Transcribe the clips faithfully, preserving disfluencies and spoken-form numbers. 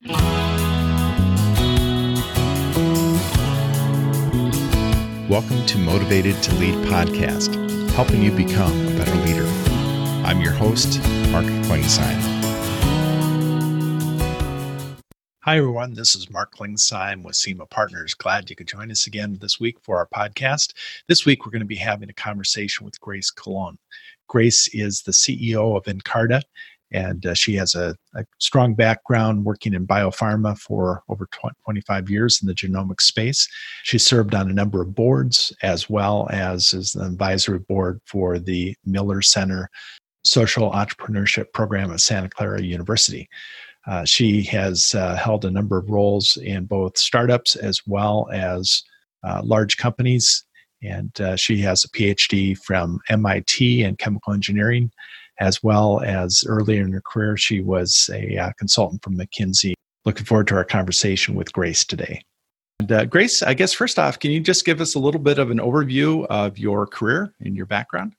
Welcome to Motivated to Lead podcast, helping you become a better leader. I'm your host, Mark Klingsheim. Hi, everyone. This is Mark Klingsheim with SEMA Partners. Glad you could join us again this week for our podcast. This week, we're going to be having a conversation with Grace Colon. Grace is the C E O of Nkarta, and uh, she has a, a strong background working in biopharma for over twenty-five years in the genomic space. She served on a number of boards, as well as as an advisory board for the Miller Center Social Entrepreneurship Program at Santa Clara University. Uh, she has uh, held a number of roles in both startups as well as uh, large companies, and uh, she has a P H D from M I T in chemical engineering, as well as earlier in her career, she was a uh, consultant from McKinsey. Looking forward to our conversation with Grace today. And uh, Grace, I guess first off, can you just give us a little bit of an overview of your career and your background?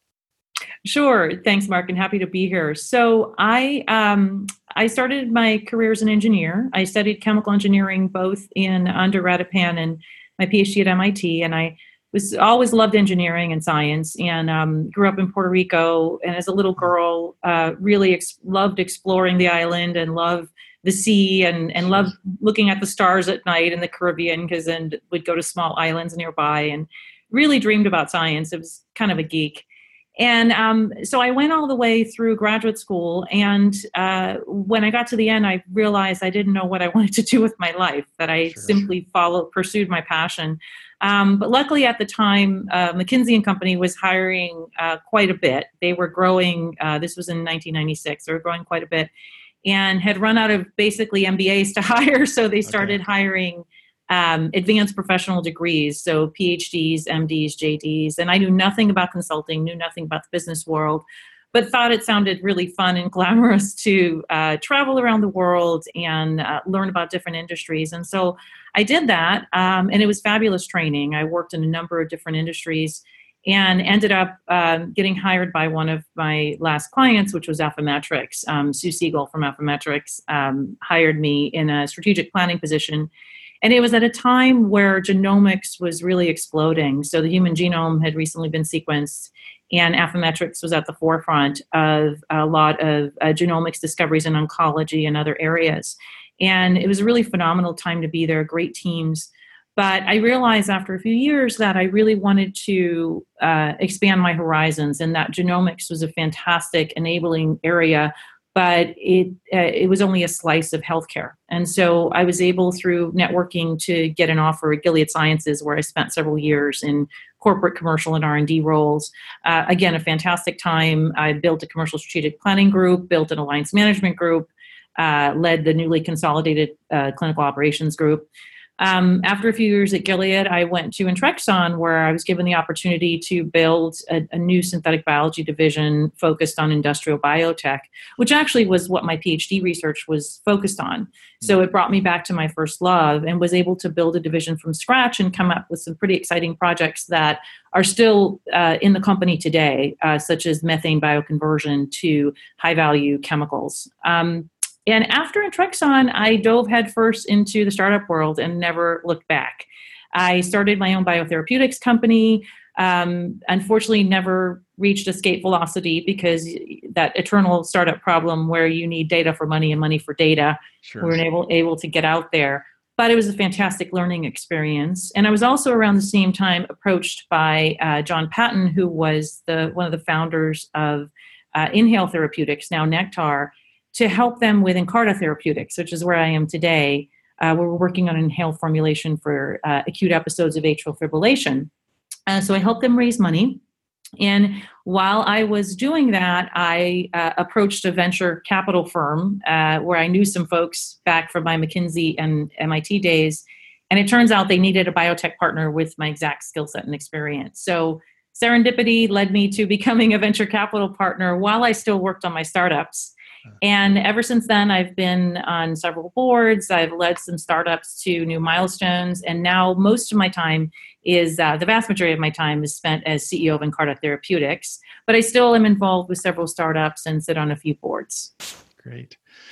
Sure. Thanks, Mark, and happy to be here. So I um, I started my career as an engineer. I studied chemical engineering both in undergrad at Penn and my P H D at M I T, and I was always loved engineering and science, and um, grew up in Puerto Rico. And as a little girl, uh, really ex- loved exploring the island and loved the sea, and and loved looking at the stars at night in the Caribbean, because then would go to small islands nearby, and really dreamed about science. It was kind of a geek. And um, so I went all the way through graduate school. And uh, when I got to the end, I realized I didn't know what I wanted to do with my life, that I sure, simply sure. followed, pursued my passion. Um, but luckily at the time, uh, McKinsey and Company was hiring uh, quite a bit. They were growing, uh, this was in nineteen ninety-six, they were growing quite a bit, and had run out of basically M B As to hire. So they started okay. hiring Um, advanced professional degrees, so P H Ds, M Ds, J Ds, and I knew nothing about consulting, knew nothing about the business world, but thought it sounded really fun and glamorous to uh, travel around the world and uh, learn about different industries. And so I did that, um, and it was fabulous training. I worked in a number of different industries and ended up um, getting hired by one of my last clients, which was Affymetrix. Um, Sue Siegel from Affymetrix um, hired me in a strategic planning position. And it was at a time where genomics was really exploding. So the human genome had recently been sequenced, and Affymetrix was at the forefront of a lot of uh, genomics discoveries in oncology and other areas. And it was a really phenomenal time to be there, great teams. But I realized after a few years that I really wanted to uh, expand my horizons, and that genomics was a fantastic enabling area, but it uh, it was only a slice of healthcare. And so I was able, through networking, to get an offer at Gilead Sciences, where I spent several years in corporate, commercial, and R and D roles. Uh, again, a fantastic time. I built a commercial strategic planning group, built an alliance management group, uh, led the newly consolidated uh, clinical operations group. Um, after a few years at Gilead, I went to Intrexon, where I was given the opportunity to build a, a new synthetic biology division focused on industrial biotech, which actually was what my P H D research was focused on. So it brought me back to my first love, and was able to build a division from scratch and come up with some pretty exciting projects that are still uh, in the company today, uh, such as methane bioconversion to high-value chemicals. Um, And after Intrexon, I dove headfirst into the startup world and never looked back. I started my own biotherapeutics company. Um, unfortunately, never reached escape velocity, because that eternal startup problem where you need data for money and money for data, sure. we weren't able, able to get out there. But it was a fantastic learning experience. And I was also around the same time approached by uh, John Patton, who was the one of the founders of uh, Inhale Therapeutics, now Nektar, to help them with Nkarta Therapeutics, which is where I am today. Uh, we're working on an inhaled formulation for uh, acute episodes of atrial fibrillation. Uh, so I helped them raise money. And while I was doing that, I uh, approached a venture capital firm uh, where I knew some folks back from my McKinsey and M I T days. And it turns out they needed a biotech partner with my exact skill set and experience. So serendipity led me to becoming a venture capital partner while I still worked on my startups. And ever since then, I've been on several boards. I've led some startups to new milestones. And now most of my time is, uh, the vast majority of my time is spent as C E O of Nkarta Therapeutics. But I still am involved with several startups and sit on a few boards. Great.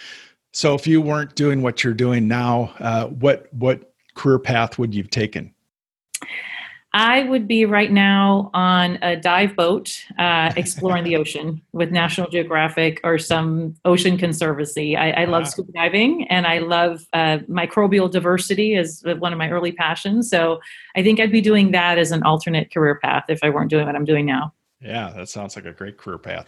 So if you weren't doing what you're doing now, uh, what what career path would you've taken? I would be right now on a dive boat uh, exploring the ocean with National Geographic or some ocean conservancy. I, I love Ah, scuba diving and I love uh, microbial diversity as one of my early passions. So I think I'd be doing that as an alternate career path if I weren't doing what I'm doing now. yeah, that sounds like a great career path.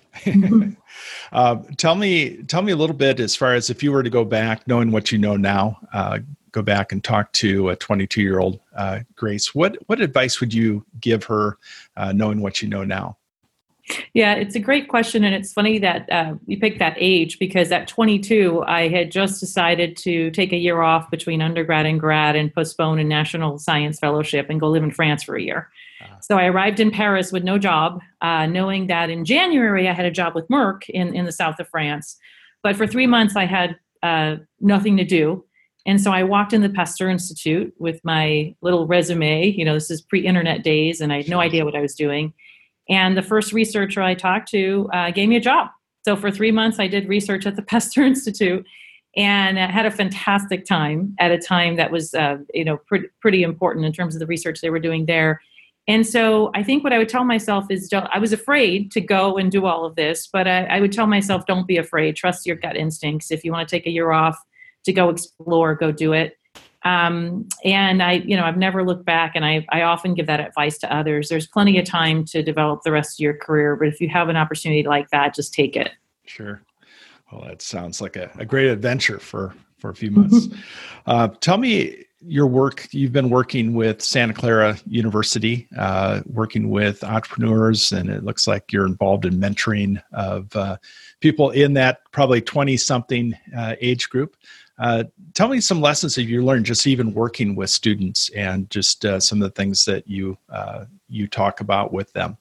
uh, tell me, tell me a little bit as far as if you were to go back, knowing what you know now, uh, go back and talk to a twenty-two-year-old uh, Grace. What what advice would you give her, uh, knowing what you know now? Yeah, it's a great question. And it's funny that uh, you picked that age because at twenty-two, I had just decided to take a year off between undergrad and grad and postpone a national science fellowship and go live in France for a year. Uh, So I arrived in Paris with no job, uh, knowing that in January I had a job with Merck in, in the south of France. But for three months I had uh, nothing to do. And so I walked in the Pasteur Institute with my little resume. You know, this is pre internet days, and I had no sure. idea what I was doing. And the first researcher I talked to uh, gave me a job. So for three months, I did research at the Pasteur Institute and uh, had a fantastic time at a time that was, uh, you know, pretty, pretty important in terms of the research they were doing there. And so I think what I would tell myself is don't, I was afraid to go and do all of this, but I, I would tell myself, don't be afraid. Trust your gut instincts. If you want to take a year off to go explore, go do it. Um, and I, you know, I've never looked back, and I, I often give that advice to others. There's plenty of time to develop the rest of your career, but if you have an opportunity like that, just take it. Sure. Well, that sounds like a, a great adventure for, for a few months. Uh, tell me your work. You've been working with Santa Clara University, uh, working with entrepreneurs, and it looks like you're involved in mentoring of uh, people in that probably twenty-something uh, age group. Uh, tell me some lessons that you learned just even working with students, and just uh, some of the things that you uh, you talk about with them.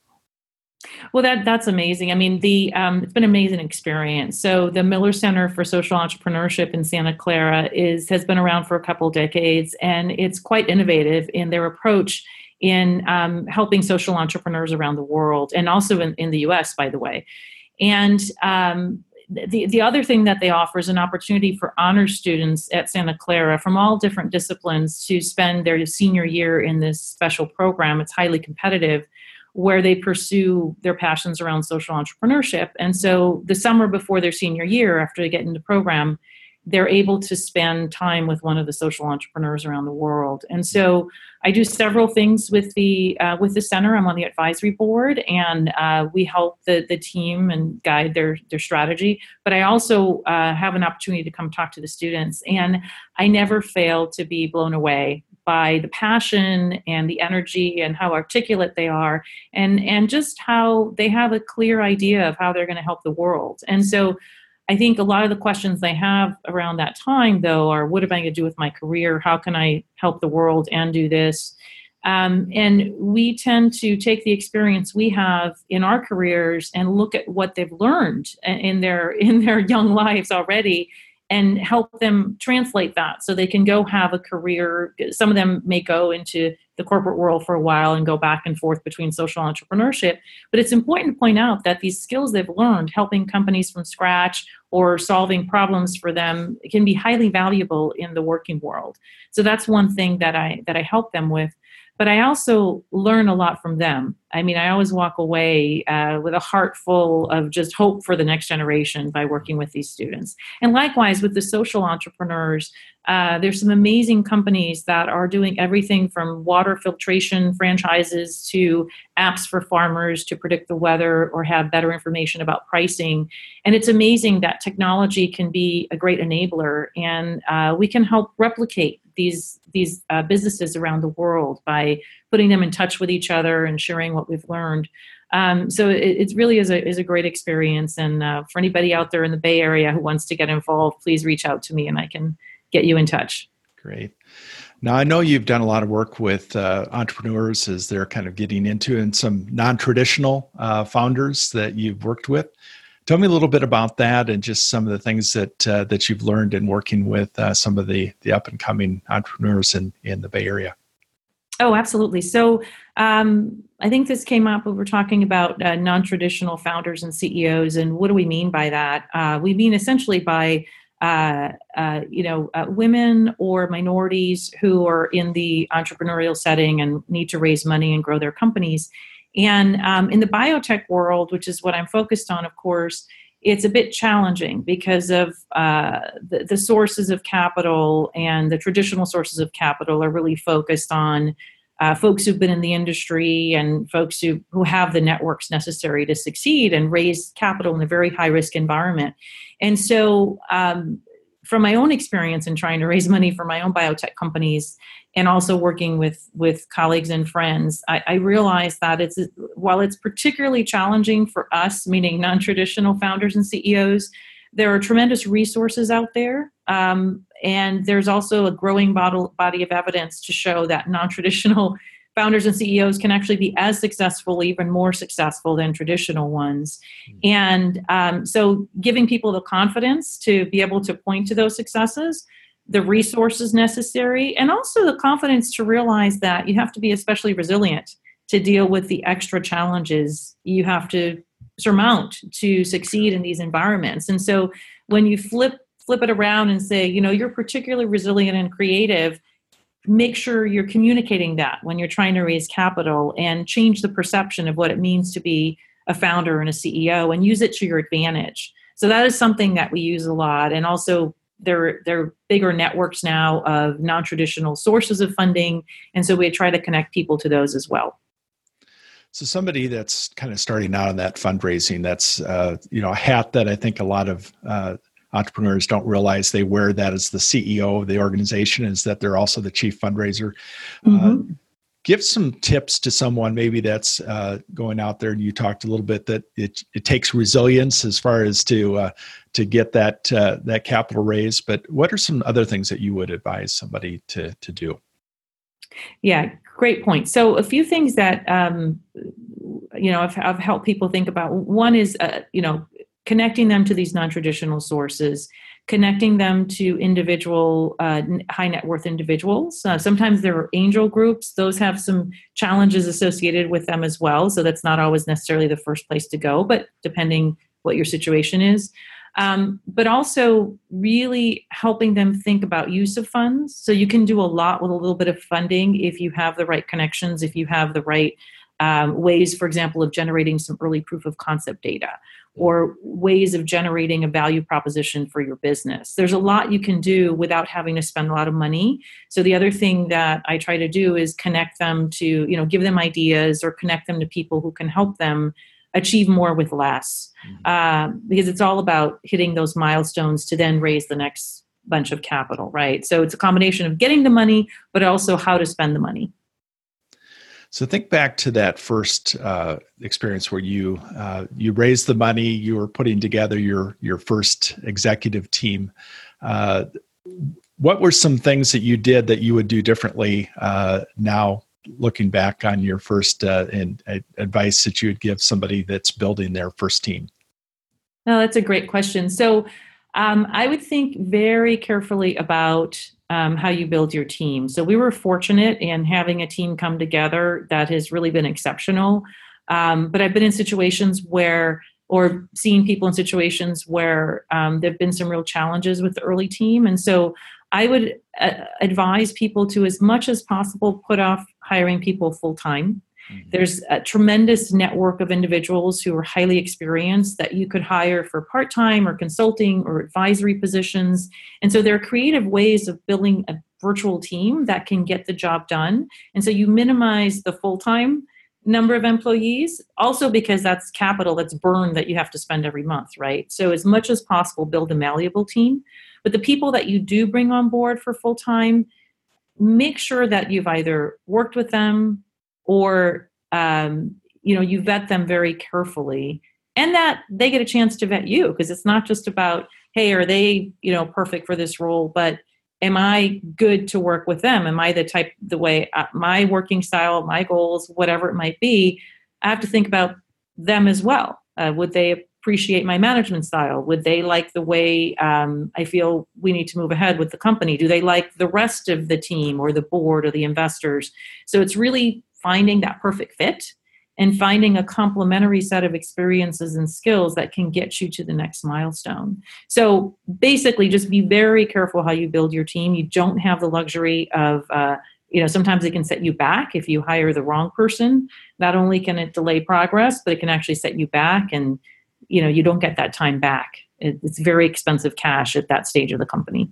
Well, that that's amazing. I mean, the um, it's been an amazing experience. So the Miller Center for Social Entrepreneurship in Santa Clara is has been around for a couple of decades, and it's quite innovative in their approach in um, helping social entrepreneurs around the world, and also in, in the U S, by the way. And um, the the other thing that they offer is an opportunity for honor students at Santa Clara from all different disciplines to spend their senior year in this special program. It's highly competitive, where they pursue their passions around social entrepreneurship. And so the summer before their senior year, after they get into the program, they're able to spend time with one of the social entrepreneurs around the world. And so I do several things with the uh, with the center. I'm on the advisory board, and uh, we help the the team and guide their their strategy. But I also uh, have an opportunity to come talk to the students, and I never fail to be blown away by the passion and the energy and how articulate they are, and and just how they have a clear idea of how they're going to help the world. And so I think a lot of the questions they have around that time, though, are what am I going to do with my career? How can I help the world and do this? Um, and we tend to take the experience we have in our careers and look at what they've learned in their in their young lives already, and help them translate that so they can go have a career. Some of them may go into the corporate world for a while and go back and forth between social entrepreneurship. But it's important to point out that these skills they've learned, helping companies from scratch or solving problems for them, can be highly valuable in the working world. So that's one thing that I that I help them with. But I also learn a lot from them. I mean, I always walk away uh, with a heart full of just hope for the next generation by working with these students. And likewise, with the social entrepreneurs, uh, there's some amazing companies that are doing everything from water filtration franchises to apps for farmers to predict the weather or have better information about pricing. And it's amazing that technology can be a great enabler, and uh, we can help replicate these these uh, businesses around the world by putting them in touch with each other and sharing what we've learned. Um, so it, it really is a is a great experience. And uh, for anybody out there in the Bay Area who wants to get involved, please reach out to me and I can get you in touch. Great. Now, I know you've done a lot of work with uh, entrepreneurs as they're kind of getting into, and some non-traditional uh, founders that you've worked with. Tell me a little bit about that and just some of the things that uh, that you've learned in working with uh, some of the, the up-and-coming entrepreneurs in, in the Bay Area. Oh, absolutely. So um, I think this came up when we're talking about uh, non-traditional founders and C E Os. And what do we mean by that? Uh, we mean essentially by uh, uh, you know, uh, women or minorities who are in the entrepreneurial setting and need to raise money and grow their companies. And um, in the biotech world, which is what I'm focused on, of course, it's a bit challenging because of uh, the, the sources of capital, and the traditional sources of capital are really focused on uh, folks who've been in the industry and folks who, who have the networks necessary to succeed and raise capital in a very high risk environment. And so um, from my own experience in trying to raise money for my own biotech companies, and also working with, with colleagues and friends, I, I realized that it's, while it's particularly challenging for us, meaning non-traditional founders and C E Os, there are tremendous resources out there. Um, and there's also a growing bottle, body of evidence to show that non-traditional founders and C E Os can actually be as successful, even more successful than traditional ones. And um, so giving people the confidence to be able to point to those successes, the resources necessary, and also the confidence to realize that you have to be especially resilient to deal with the extra challenges you have to surmount to succeed in these environments. And so when you flip flip it around and say, you know, you're particularly resilient and creative, make sure you're communicating that when you're trying to raise capital, and change the perception of what it means to be a founder and a C E O, and use it to your advantage. So that is something that we use a lot. And also there, there are bigger networks now of non-traditional sources of funding. And so we try to connect people to those as well. So somebody that's kind of starting out on that fundraising, that's, uh, you know, a hat that I think a lot of uh, entrepreneurs don't realize they wear, that as the C E O of the organization, is that they're also the chief fundraiser. Mm-hmm. Uh, give some tips to someone maybe that's uh, going out there. And you talked a little bit that it it takes resilience as far as to uh, to get that uh, that capital raised. But what are some other things that you would advise somebody to to do? Yeah, great point. So a few things that um, you know I've, I've helped people think about. One is uh, you know connecting them to these non-traditional sources, connecting them to individual uh, high net worth individuals. Uh, sometimes there are angel groups; those have some challenges associated with them as well. So that's not always necessarily the first place to go, but depending what your situation is. Um, but also really helping them think about use of funds. So you can do a lot with a little bit of funding if you have the right connections, if you have the right um, ways, for example, of generating some early proof of concept data, or ways of generating a value proposition for your business. There's a lot you can do without having to spend a lot of money. So the other thing that I try to do is connect them to, you know, give them ideas or connect them to people who can help them achieve more with less, mm-hmm. uh, because it's all about hitting those milestones to then raise the next bunch of capital, right? So it's a combination of getting the money, but also how to spend the money. So think back to that first uh, experience where you uh, you raised the money, you were putting together your your first executive team. Uh, what were some things that you did that you would do differently uh, now, looking back on your first uh, and uh, advice that you would give somebody that's building their first team? No, that's a great question. So um, I would think very carefully about um, how you build your team. So we were fortunate in having a team come together that has really been exceptional. Um, but I've been in situations where, or seen people in situations where um, there've been some real challenges with the early team. And so I would uh, advise people to, as much as possible, put off hiring people full-time. Mm-hmm. There's a tremendous network of individuals who are highly experienced that you could hire for part-time or consulting or advisory positions. And so there are creative ways of building a virtual team that can get the job done. And so you minimize the full-time number of employees, also because that's capital that's burned that you have to spend every month, right? So as much as possible, build a malleable team. But the people that you do bring on board for full-time, make sure that you've either worked with them or, um, you know, you vet them very carefully, and that they get a chance to vet you, because it's not just about, hey, are they, you know, perfect for this role, but am I good to work with them? Am I the type, the way uh, my working style, my goals, whatever it might be, I have to think about them as well. Uh, would they appreciate my management style? Would they like the way um, I feel we need to move ahead with the company? Do they like the rest of the team or the board or the investors? So it's really finding that perfect fit and finding a complementary set of experiences and skills that can get you to the next milestone. So basically, just be very careful how you build your team. You don't have the luxury of, uh, you know, sometimes it can set you back if you hire the wrong person. Not only can it delay progress, but it can actually set you back, and, you know, you don't get that time back. It, it's very expensive cash at that stage of the company.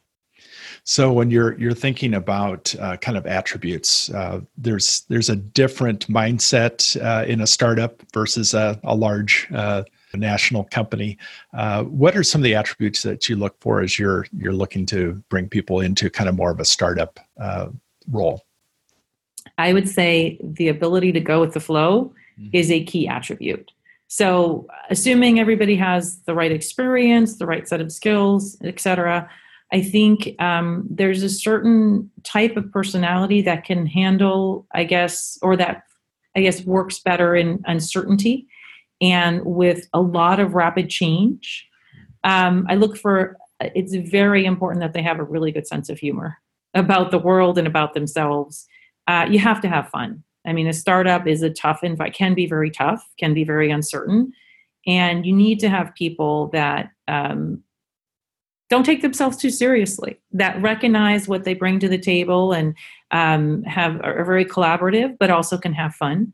So when you're you're thinking about uh, kind of attributes, uh, there's there's a different mindset uh, in a startup versus a, a large uh, national company. Uh, what are some of the attributes that you look for as you're you're looking to bring people into kind of more of a startup uh, role? I would say the ability to go with the flow mm-hmm. is a key attribute. So assuming everybody has the right experience, the right set of skills, et cetera, I think um, there's a certain type of personality that can handle, I guess, or that I guess works better in uncertainty and with a lot of rapid change. Um, I look for, it's very important that they have a really good sense of humor about the world and about themselves. Uh, you have to have fun. I mean, a startup is a tough environment, can be very tough, can be very uncertain. And you need to have people that um, don't take themselves too seriously, that recognize what they bring to the table and um, have are very collaborative, but also can have fun.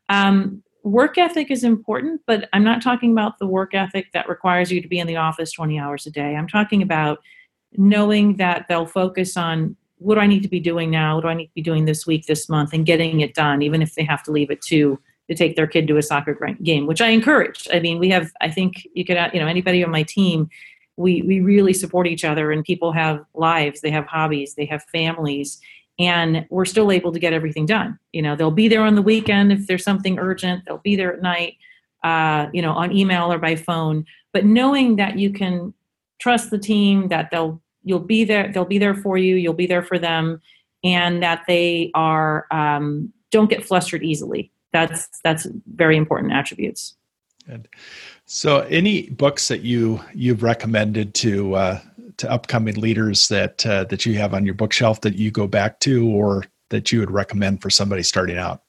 Um, work ethic is important, but I'm not talking about the work ethic that requires you to be in the office twenty hours a day. I'm talking about knowing that they'll focus on what do I need to be doing now? What do I need to be doing this week, this month, and getting it done, even if they have to leave at two to take their kid to a soccer game, which I encourage. I mean, we have, I think you could, you know, anybody on my team, we we really support each other, and people have lives, they have hobbies, they have families, and we're still able to get everything done. You know, they'll be there on the weekend if there's something urgent. They'll be there at night, uh, you know, on email or by phone. But knowing that you can trust the team, that they'll you'll be there, they'll be there for you, you'll be there for them, and that they are um, don't get flustered easily. That's that's very important attributes. Good. So, any books that you you've recommended to uh, to upcoming leaders that uh, that you have on your bookshelf that you go back to, or that you would recommend for somebody starting out?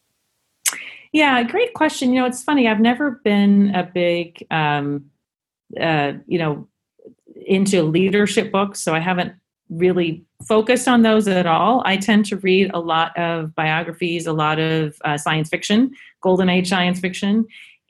Yeah, great question. You know, it's funny. I've never been a big, um, uh, you know, into leadership books, so I haven't really focused on those at all. I tend to read a lot of biographies, a lot of uh, science fiction, golden age science fiction.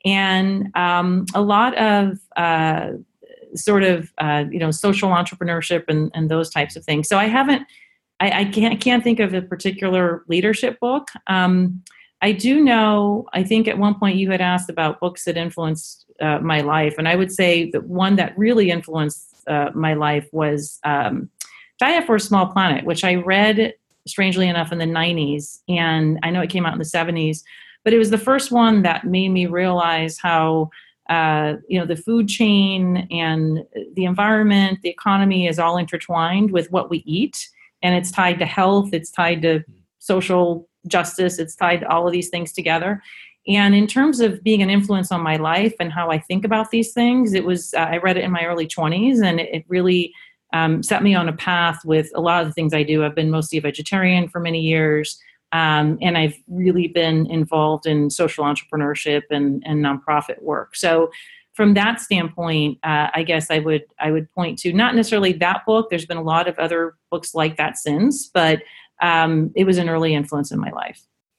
And um, a lot of uh, sort of, uh, you know, social entrepreneurship and, and those types of things. So I haven't, I, I can't, can't think of a particular leadership book. Um, I do know, I think at one point you had asked about books that influenced uh, my life. And I would say that one that really influenced uh, my life was um, Diet for a Small Planet, which I read, strangely enough, in the nineties. And I know it came out in the seventies. But it was the first one that made me realize how, uh, you know, the food chain and the environment, the economy is all intertwined with what we eat. And it's tied to health. It's tied to social justice. It's tied to all of these things together. And in terms of being an influence on my life and how I think about these things, it was, uh, I read it in my early twenties, and it, it really um, set me on a path with a lot of the things I do. I've been mostly a vegetarian for many years. Um, and I've really been involved in social entrepreneurship and, and nonprofit work. So from that standpoint, uh, I guess I would I would point to not necessarily that book. There's been a lot of other books like that since, but um, it was an early influence in my life.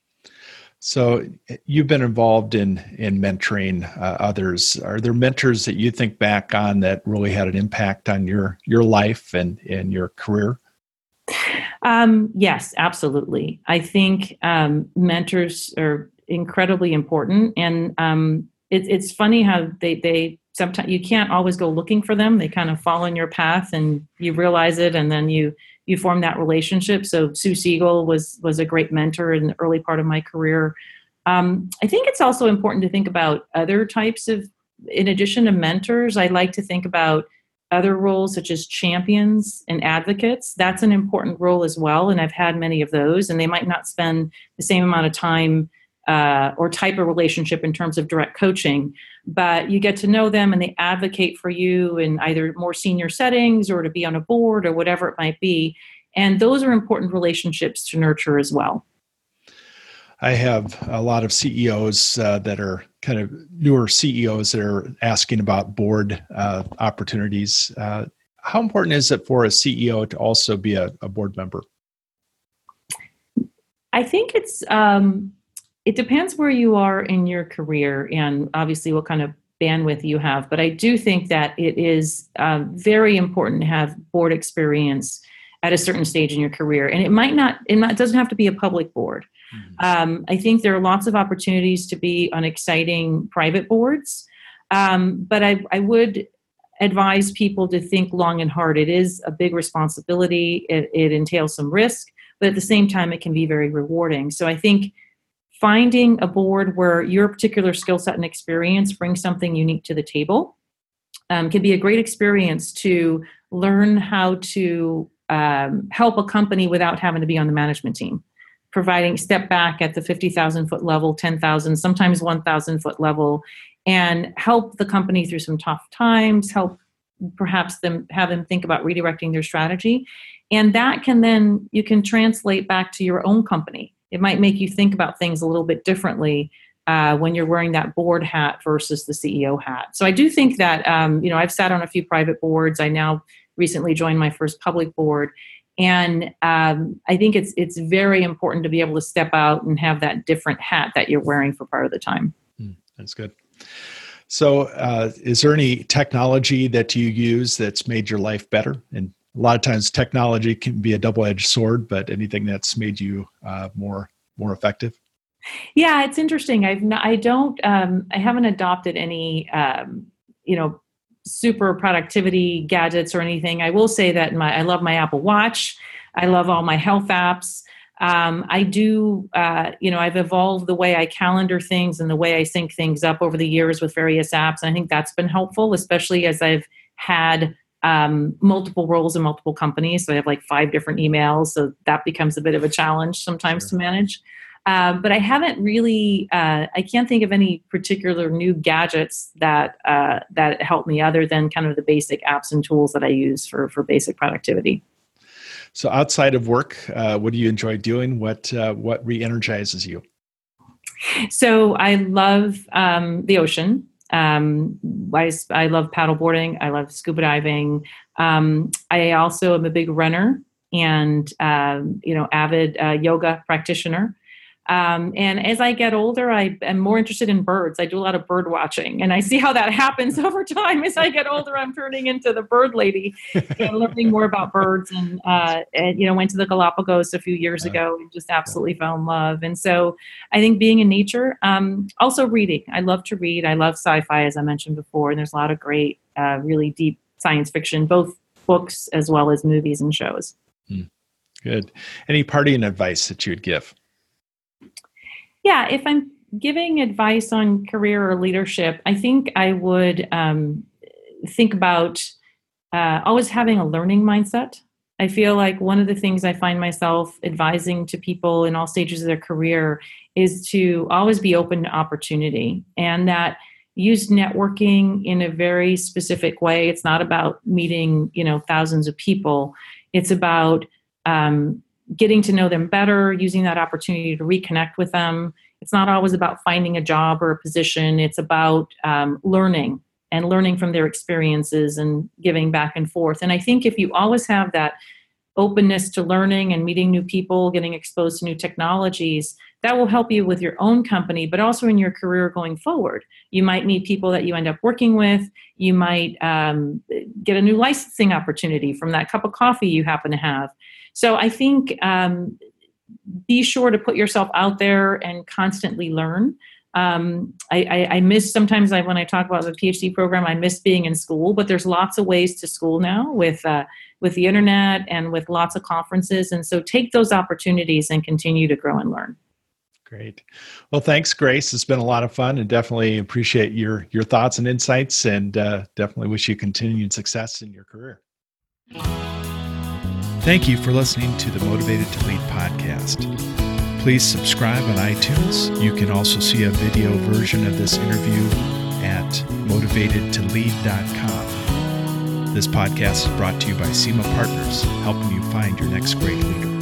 So you've been involved in in mentoring uh, others. Are there mentors that you think back on that really had an impact on your your life and, and your career? Um, yes, absolutely. I think um, mentors are incredibly important, and um, it, it's funny how they they sometimes you can't always go looking for them. They kind of fall in your path, and you realize it, and then you you form that relationship. So Sue Siegel was was a great mentor in the early part of my career. Um, I think it's also important to think about other types of, in addition to mentors, I like to think about other roles such as champions and advocates. That's an important role as well. And I've had many of those, and they might not spend the same amount of time uh, or type of relationship in terms of direct coaching, but you get to know them and they advocate for you in either more senior settings or to be on a board or whatever it might be. And those are important relationships to nurture as well. I have a lot of C E Os uh, that are kind of newer C E Os that are asking about board uh, opportunities. Uh, how important is it for a C E O to also be a, a board member? I think it's um, it depends where you are in your career and obviously what kind of bandwidth you have. But I do think that it is uh, very important to have board experience at a certain stage in your career, and it might not. It, not, it doesn't have to be a public board. Mm-hmm. Um, I think there are lots of opportunities to be on exciting private boards, um, but I, I would advise people to think long and hard. It is a big responsibility. It, it entails some risk, but at the same time, it can be very rewarding. So I think finding a board where your particular skill set and experience brings something unique to the table um, can be a great experience to learn how to um, help a company without having to be on the management team, providing step back at the fifty thousand foot level, ten thousand, sometimes one thousand foot level, and help the company through some tough times, help perhaps them have them think about redirecting their strategy. And that can then, you can translate back to your own company. It might make you think about things a little bit differently uh, when you're wearing that board hat versus the C E O hat. So I do think that, um, you know, I've sat on a few private boards. I now recently joined my first public board. And um, I think it's it's very important to be able to step out and have that different hat that you're wearing for part of the time. Mm, that's good. So uh, is there any technology that you use that's made your life better? And a lot of times technology can be a double-edged sword, but anything that's made you uh, more more effective? Yeah, it's interesting. I've not, I don't um, I haven't adopted any um, you know super productivity gadgets or anything. I will say that my I love my Apple Watch. I love all my health apps. Um, I do, uh, you know, I've evolved the way I calendar things and the way I sync things up over the years with various apps. And I think that's been helpful, especially as I've had um, multiple roles in multiple companies. So I have like five different emails. So that becomes a bit of a challenge sometimes sure. to manage. Uh, but I haven't really, uh, I can't think of any particular new gadgets that uh, that help me other than kind of the basic apps and tools that I use for, for basic productivity. So outside of work, uh, what do you enjoy doing? What uh, what re-energizes you? So I love um, the ocean. Um, I, I love paddleboarding. I love scuba diving. Um, I also am a big runner and, um, you know, avid uh, yoga practitioner. Um, and as I get older, I am more interested in birds. I do a lot of bird watching, and I see how that happens over time. As I get older, I'm turning into the bird lady and learning more about birds. And, uh, and, you know, went to the Galapagos a few years ago and just absolutely fell in love. And so I think being in nature, um, also reading. I love to read. I love sci-fi, as I mentioned before. And there's a lot of great, uh, really deep science fiction, both books as well as movies and shows. Hmm. Good. Any parting advice that you would give? Yeah, if I'm giving advice on career or leadership, I think I would um, think about uh, always having a learning mindset. I feel like one of the things I find myself advising to people in all stages of their career is to always be open to opportunity, and that use networking in a very specific way. It's not about meeting, you know, thousands of people. It's about um, getting to know them better, using that opportunity to reconnect with them. It's not always about finding a job or a position. It's about um, learning and learning from their experiences and giving back and forth. And I think if you always have that openness to learning and meeting new people, getting exposed to new technologies, that will help you with your own company, but also in your career going forward. You might meet people that you end up working with. You might um, get a new licensing opportunity from that cup of coffee you happen to have. So I think um, be sure to put yourself out there and constantly learn. Um, I, I, I miss sometimes I, when I talk about the PhD program, I miss being in school, but there's lots of ways to school now with uh, with the internet and with lots of conferences. And so take those opportunities and continue to grow and learn. Great. Well, thanks, Grace. It's been a lot of fun, and definitely appreciate your your thoughts and insights, and uh, definitely wish you continued success in your career. Thank you for listening to the Motivated to Lead podcast. Please subscribe on iTunes. You can also see a video version of this interview at motivated to lead dot com. This podcast is brought to you by SEMA Partners, helping you find your next great leader.